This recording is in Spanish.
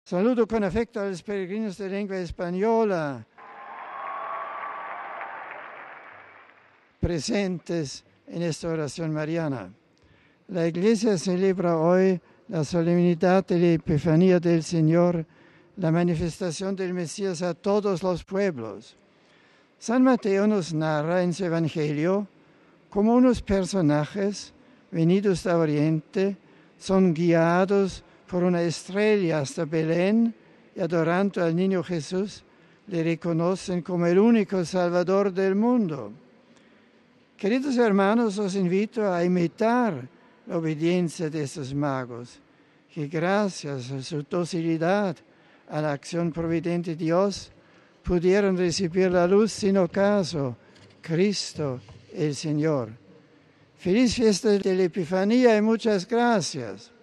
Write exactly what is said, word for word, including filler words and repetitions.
Saludo con afecto a los peregrinos de lengua española presentes en esta oración mariana. La Iglesia celebra hoy la solemnidad de la Epifanía del Señor, la manifestación del Mesías a todos los pueblos. San Mateo nos narra en su Evangelio cómo unos personajes venidos de Oriente son guiados por una estrella hasta Belén y adorando al niño Jesús, le reconocen como el único Salvador del mundo. Queridos hermanos, os invito a imitar la obediencia de estos magos, que gracias a su docilidad a la acción providente de Dios, pudieron recibir la luz sin ocaso, Cristo el Señor. Feliz fiesta de la Epifanía y muchas gracias.